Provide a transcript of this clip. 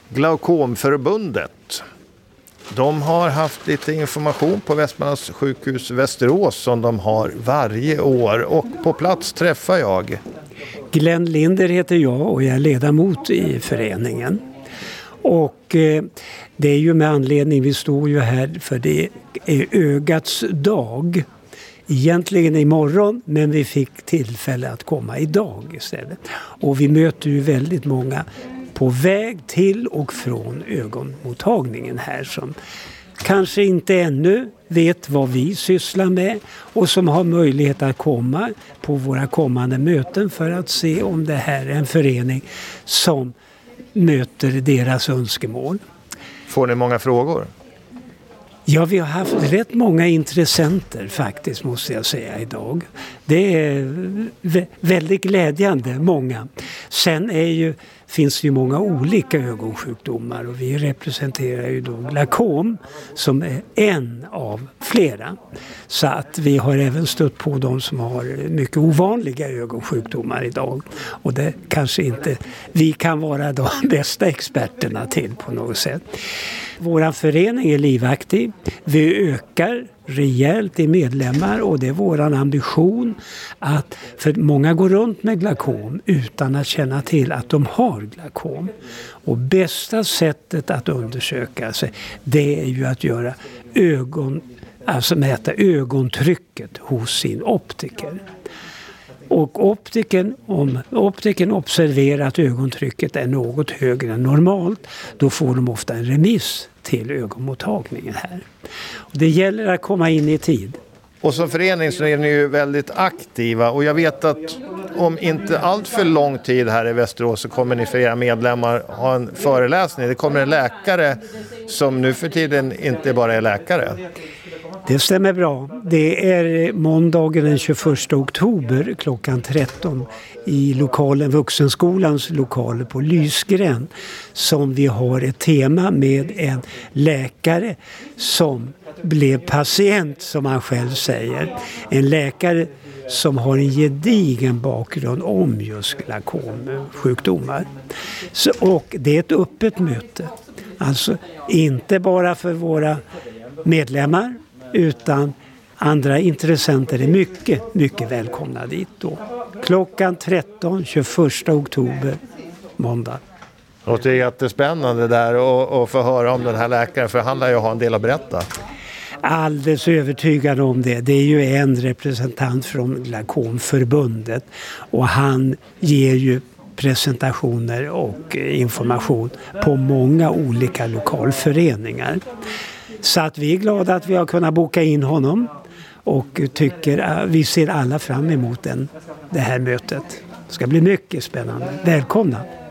Glaukomförbundet. De har haft lite information på Västmanlands sjukhus Västerås som de har varje år. Och på plats träffar jag Glenn Linder heter jag och jag är ledamot i föreningen. Och det är ju med anledning, vi står ju här för det är ögats dag. Egentligen imorgon, men vi fick tillfälle att komma idag istället. Och vi möter ju väldigt många på väg till och från ögonmottagningen här som kanske inte ännu vet vad vi sysslar med och som har möjlighet att komma på våra kommande möten för att se om det här är en förening som möter deras önskemål. Får ni många frågor? Ja, vi har haft rätt många intressenter faktiskt, måste jag säga idag. Det är väldigt glädjande, många. Sen finns det ju många olika ögonsjukdomar och vi representerar ju då glaukom som är en av flera. Så att vi har även stött på de som har mycket ovanliga ögonsjukdomar idag. Och det kanske inte vi kan vara de bästa experterna till på något sätt. Vår förening är livaktig. Vi ökar rejält i medlemmar och det är vår ambition att, för många går runt med glaukom utan att känna till att de har glaukom. Och bästa sättet att undersöka sig, det är ju att göra alltså mäta ögontrycket hos sin optiker. Och om optiken observerar att ögontrycket är något högre än normalt, då får de ofta en remiss till ögonmottagningen här. Och det gäller att komma in i tid. Och som förening så är ni ju väldigt aktiva och jag vet att om inte allt för lång tid här i Västerås så kommer ni för era medlemmar ha en föreläsning. Det kommer en läkare som nu för tiden inte bara är läkare. Det stämmer bra. Det är måndagen den 21 oktober klockan 13 i Vuxenskolans lokaler på Lysgren som vi har ett tema med en läkare som blev patient, som han själv säger. En läkare som har en gedigen bakgrund om just glaukomsjukdomar. Och det är ett öppet möte. Alltså inte bara för våra medlemmar utan andra intressenter är mycket, mycket välkomna dit då. Klockan 13, 21 oktober, måndag. Och det är jättespännande där och få höra om den här läkaren, för han lär ju ha en del att berätta. Alldeles övertygad om det. Det är ju en representant från Glaukomförbundet och han ger ju presentationer och information på många olika lokalföreningar. Så att vi är glada att vi har kunnat boka in honom och vi ser alla fram emot det här mötet. Det ska bli mycket spännande. Välkomna!